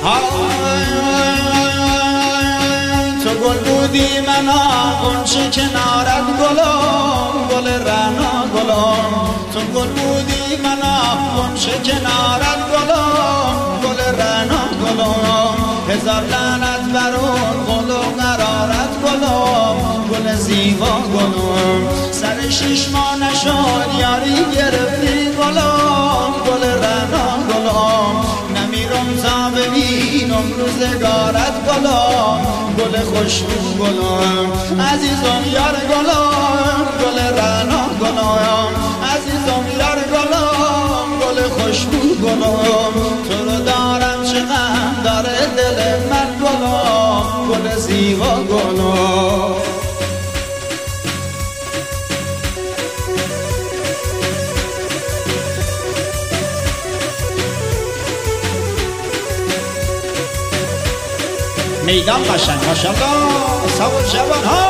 تو گل بودی منا غنچه کنارت گلم گل رعنا گلم تو گل بودی منا غنچه کنارت گلم گل رعنا گلم هزار لعنت بر اون گل و قرارت گلم گل زیبا گلم سر 6 ماه نشد یاری گرفتی گلم گل رعنا گلم نمیرم تا ببینم روزگارت گلم گل خوشبو گلم عزیزم یار گلم گل رعنا گلم عزیزم یار گلم گل خوشبو گلم تو رو دارم چه غم داره دل من گلم گل زیبا گلم میدان قشنگ ماشاءالله صبر شبان ها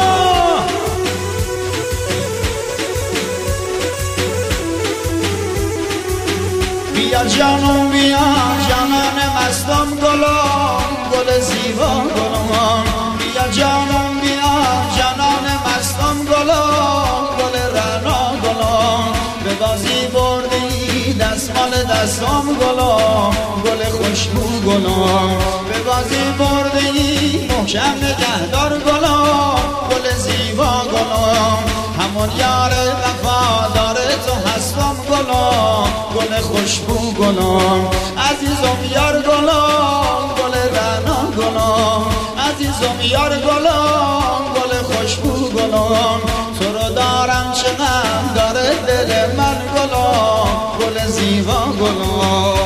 بیا جانم بیا جانان مستم گلم گل زیبا گلم بیا جانم بیا جانان مستم گلم گل رعنا گلم به بازی بردی دستمال دستم گلم گل خوشبو گلم به بازی بردی محکم نگهدار گلم گل زیبا گلم همون یار وفادار تو هستم گلم گل خوشبو گلم عزیزم یار گلم گل رعنا گلم عزیزم یار گلم گل خوشبو گلم تو رو دارم چه غم داره دل من گلم گل زیبا گلم